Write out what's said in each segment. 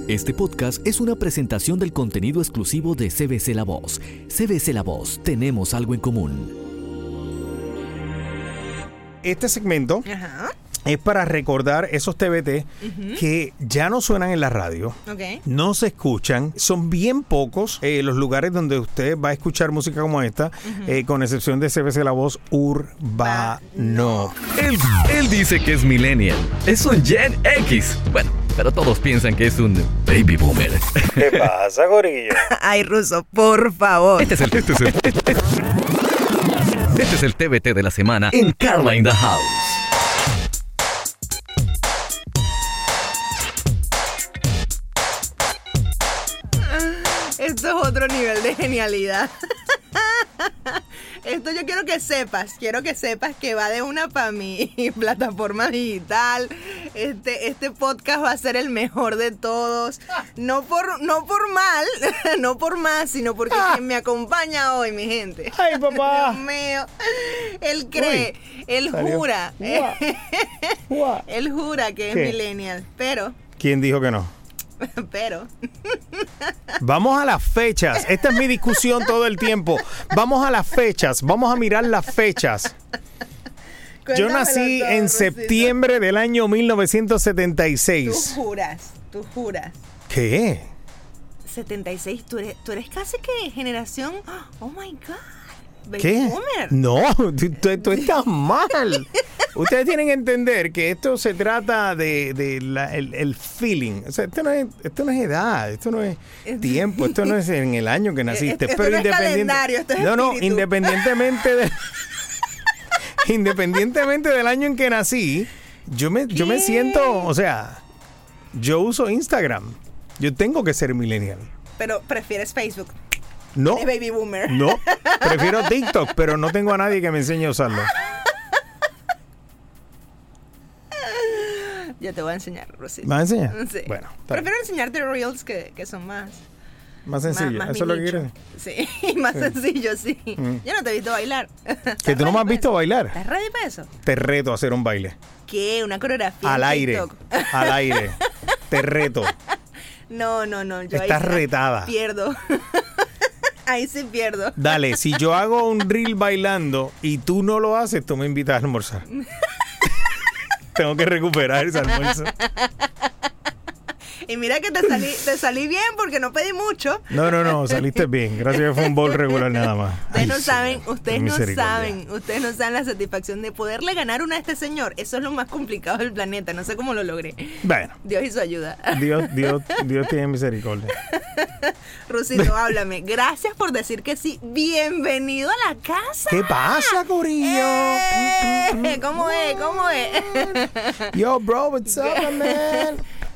Este podcast es una presentación del contenido exclusivo de CBC La Voz. CBC La Voz, tenemos algo en común. Este segmento es para recordar esos TBT que ya no suenan en la radio, no se escuchan, son bien pocos los lugares donde usted va a escuchar música como esta, con excepción de CBC La Voz Urbano. Él dice que es millennial, es un Gen X. Bueno, pero todos piensan que es un baby boomer. ¿Qué pasa, gorillo? Ay, Ruso, por favor. Este es el TBT de la semana en Carla in the House. Esto es otro nivel de genialidad. Esto yo quiero que sepas que va de una para mi plataforma digital. Este podcast va a ser el mejor de todos. No por mal, no por más, sino porque quien me acompaña hoy, mi gente. ¡Ay, papá! Dios mío. Él cree, él jura. Él jura que es millennial, pero... ¿Quién dijo que no? Pero vamos a las fechas. Esta es mi discusión todo el tiempo. Vamos a las fechas. Vamos a mirar las fechas. Yo nací en septiembre del año 1976. Tú juras. ¿Qué? 76, tú eres casi que generación. Oh my God. Baby ¿Qué? Boomer. No, tú estás mal. Ustedes tienen que entender que esto se trata de el feeling. O sea, esto no es edad, esto no es tiempo, esto no es en el año que naciste. Esto no es calendario, esto es espíritu. Independientemente del año en que nací, yo me siento, o sea, yo uso Instagram. Yo tengo que ser millennial. Pero prefieres Facebook. No. Eres baby boomer. No, prefiero TikTok, pero no tengo a nadie que me enseñe a usarlo. Yo te voy a enseñar, Rosita. ¿Me vas a enseñar? Sí. Bueno. Prefiero enseñarte reels que son más sencillo. Más ¿Eso es lo que quieres? Sí, más sencillo, sí. Yo no te he visto bailar. ¿Que tú no me has visto bailar? ¿Estás ready para eso? Te reto a hacer un baile. ¿Qué? ¿Una coreografía Al en aire. TikTok? Al aire. Te reto. No. Yo Estás retada. Pierdo. Ahí sí pierdo. Dale, si yo hago un reel bailando y tú no lo haces, tú me invitas a almorzar. Tengo que recuperar ese almuerzo. Y mira que te salí bien porque no pedí mucho. No, saliste bien. Gracias que fue un bowl regular nada más. Ustedes no saben la satisfacción de poderle ganar una a este señor. Eso es lo más complicado del planeta. No sé cómo lo logré. Bueno. Dios y su ayuda. Dios tiene misericordia. Rusito, háblame. Gracias por decir que sí. Bienvenido a la casa. ¿Qué pasa, corillo? ¿Cómo es? Yo, bro, what's up, man?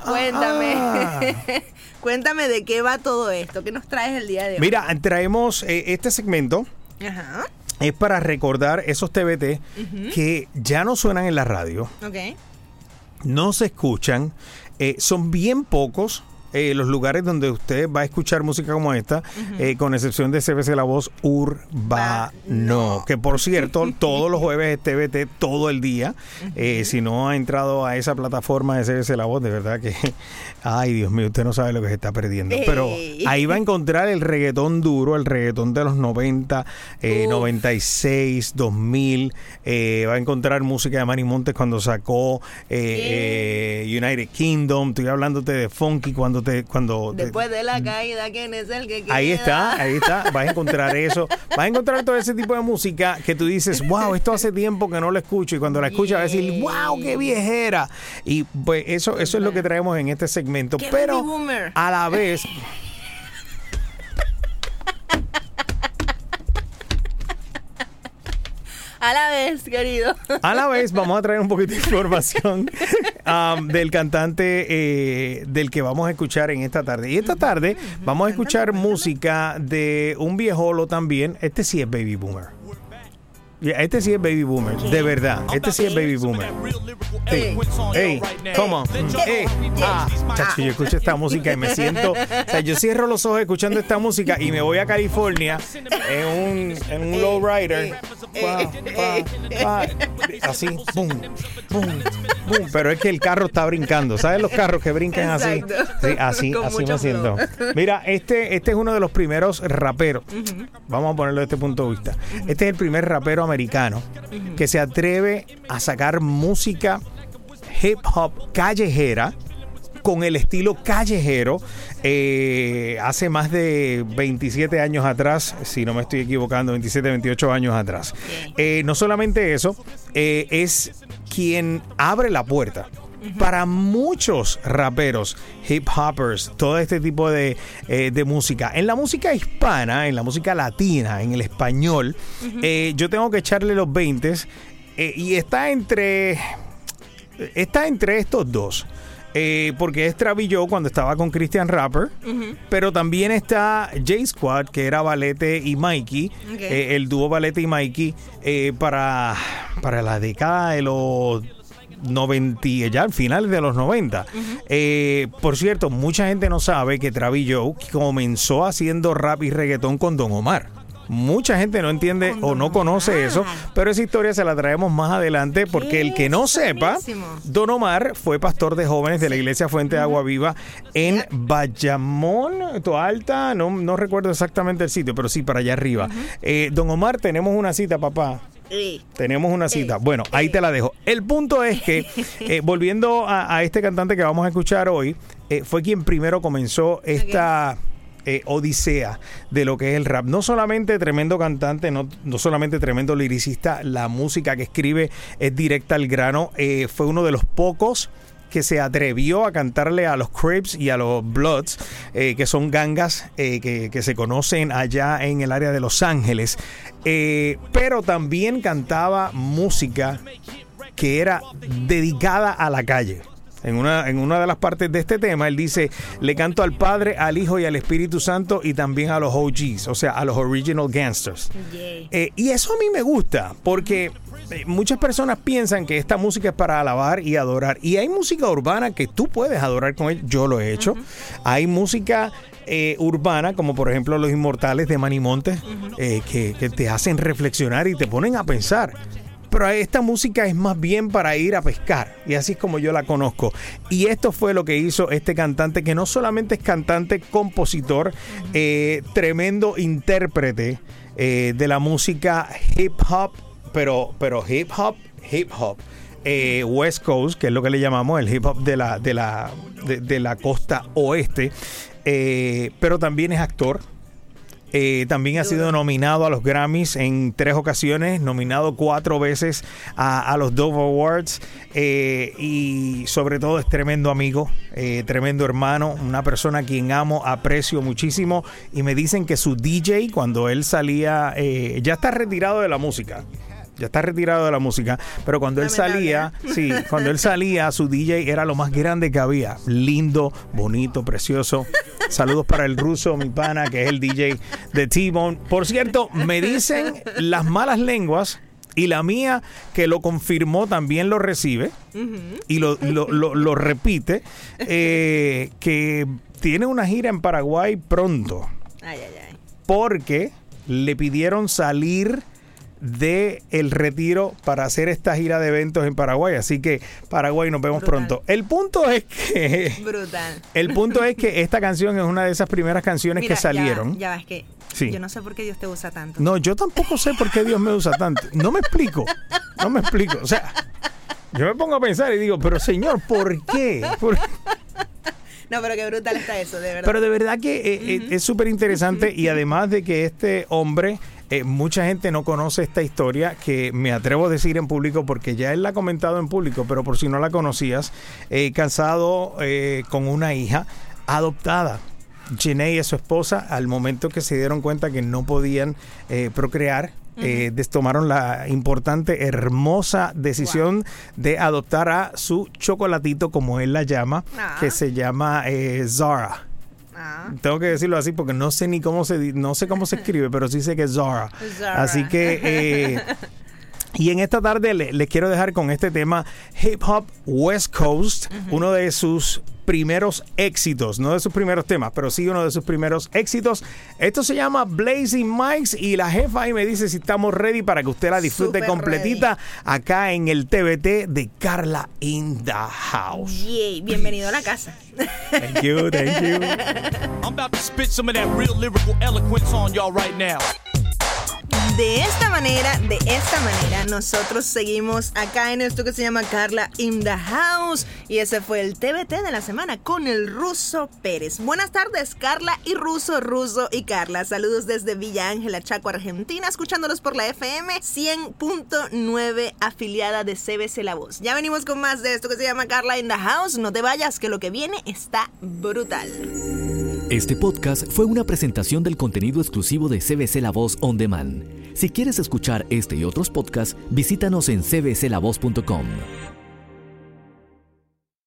Cuéntame de qué va todo esto. ¿Qué nos traes el día de hoy? Mira, traemos este segmento. Es para recordar esos TBT que ya no suenan en la radio. No se escuchan. Son bien pocos los lugares donde usted va a escuchar música como esta, con excepción de CBC La Voz Urbano, que por cierto, todos los jueves es TBT todo el día. Si no ha entrado a esa plataforma de CBC La Voz, de verdad que, ay Dios mío, usted no sabe lo que se está perdiendo. Pero ahí va a encontrar el reggaetón duro, el reggaetón de los 90, 96, 2000. Va a encontrar música de Manny Montes cuando sacó United Kingdom. Estoy hablándote de Funky después de la caída, ¿quién es el que queda? Ahí está. Vas a encontrar eso. Vas a encontrar todo ese tipo de música que tú dices, wow, esto hace tiempo que no lo escucho. Y cuando la escuchas vas a decir, wow, qué viejera. Y pues eso es lo que traemos en este segmento. Pero a la vez... A la vez, querido. A la vez vamos a traer un poquito de información del cantante del que vamos a escuchar en esta tarde. Y esta tarde vamos a escuchar música de un viejolo también. Este sí es baby boomer. Este sí es baby boomer, de verdad. Este sí es baby boomer. Hey, come on. Chacho, yo escucho esta música y me siento... O sea, yo cierro los ojos escuchando esta música y me voy a California en un lowrider así, boom, boom, boom. Pero es que el carro está brincando. ¿Sabes los carros que brincan así? Sí, así me siento. Mira, este es uno de los primeros raperos. Vamos a ponerlo desde este punto de vista. Este es el primer rapero americano que se atreve a sacar música hip hop callejera con el estilo callejero hace más de 27 años atrás, si no me estoy equivocando, 27, 28 años atrás. No solamente eso, es quien abre la puerta para muchos raperos, hip hoppers, todo este tipo de música. En la música hispana, en la música latina, en el español, yo tengo que echarle los 20 y está entre estos dos. Porque es Travis Joe cuando estaba con Christian Rapper, pero también está J-Squad, que era Valete y Mikey, el dúo Valete y Mikey, para la década de los 90, ya al final de los 90. Por cierto, mucha gente no sabe que Travis Joe comenzó haciendo rap y reggaetón con Don Omar. Mucha gente no entiende o no conoce eso, pero esa historia se la traemos más adelante porque el que no sepa, Don Omar fue pastor de jóvenes de la iglesia Fuente de Agua Viva en Bayamón, Toalta, no recuerdo exactamente el sitio, pero sí, para allá arriba. Don Omar, tenemos una cita, papá. Tenemos una cita. Bueno, ahí te la dejo. El punto es que, volviendo a este cantante que vamos a escuchar hoy, fue quien primero comenzó esta... odisea de lo que es el rap. No solamente tremendo cantante, no solamente tremendo liricista, la música que escribe es directa al grano. Fue uno de los pocos que se atrevió a cantarle a los Crips y a los Bloods, que son gangas que se conocen allá en el área de Los Ángeles, pero también cantaba música que era dedicada a la calle. En una de las partes de este tema, él dice, le canto al Padre, al Hijo y al Espíritu Santo y también a los OGs, o sea, a los Original Gangsters. Y eso a mí me gusta, porque muchas personas piensan que esta música es para alabar y adorar. Y hay música urbana que tú puedes adorar con él. Yo lo he hecho. Hay música urbana, como por ejemplo Los Inmortales de Manny Montes, que te hacen reflexionar y te ponen a pensar. Pero esta música es más bien para ir a pescar, y así es como yo la conozco. Y esto fue lo que hizo este cantante, que no solamente es cantante, compositor, tremendo intérprete de la música hip hop, pero hip hop. West Coast, que es lo que le llamamos el hip hop de la costa oeste, pero también es actor. También ha sido nominado a los Grammys en 3 ocasiones, nominado 4 veces a los Dove Awards, y sobre todo es tremendo amigo, tremendo hermano, una persona a quien amo, aprecio muchísimo, y me dicen que su DJ, cuando él salía, ya está retirado de la música. Pero cuando él salía, su DJ era lo más grande que había. Lindo, bonito, precioso. Saludos para el ruso, mi pana, que es el DJ de T-Bone. Por cierto, me dicen las malas lenguas, y la mía, que lo confirmó, también lo recibe y lo repite, que tiene una gira en Paraguay pronto. Porque le pidieron salir de el retiro para hacer esta gira de eventos en Paraguay, así que Paraguay, nos vemos pronto. El punto es que esta canción es una de esas primeras canciones que salieron. Ya ves que yo no sé por qué Dios te usa tanto. No, yo tampoco sé por qué Dios me usa tanto. No me explico. O sea, yo me pongo a pensar y digo, pero Señor, ¿por qué? No, pero qué brutal está eso, de verdad. Pero de verdad que es súper interesante, y además de que este hombre, mucha gente no conoce esta historia, que me atrevo a decir en público porque ya él la ha comentado en público, pero por si no la conocías, casado con una hija adoptada. Janae es su esposa. Al momento que se dieron cuenta que no podían procrear, tomaron la importante, hermosa decisión de adoptar a su chocolatito, como él la llama, que se llama Zara. Tengo que decirlo así porque no sé cómo se escribe, pero sí sé que es Zara. Así que y en esta tarde les quiero dejar con este tema Hip Hop West Coast, uno de sus primeros éxitos, no de sus primeros temas, pero sí uno de sus primeros éxitos. Esto se llama Blazing Mics y la jefa ahí me dice si estamos ready para que usted la disfrute Super completita acá en el TBT de Carla in the House. Yay, bienvenido a la casa. Thank you, thank you. I'm about to spit some of that real lyrical eloquence on y'all right now. De esta manera, nosotros seguimos acá en esto que se llama Carla in the House. Y ese fue el TBT de la semana con el Ruso Pérez. Buenas tardes, Carla y Ruso y Carla. Saludos desde Villa Ángela, Chaco, Argentina, escuchándolos por la FM 100.9, afiliada de CBC La Voz. Ya venimos con más de esto que se llama Carla in the House. No te vayas, que lo que viene está brutal. Este podcast fue una presentación del contenido exclusivo de CBC La Voz On Demand. Si quieres escuchar este y otros podcasts, visítanos en cbclavoz.com.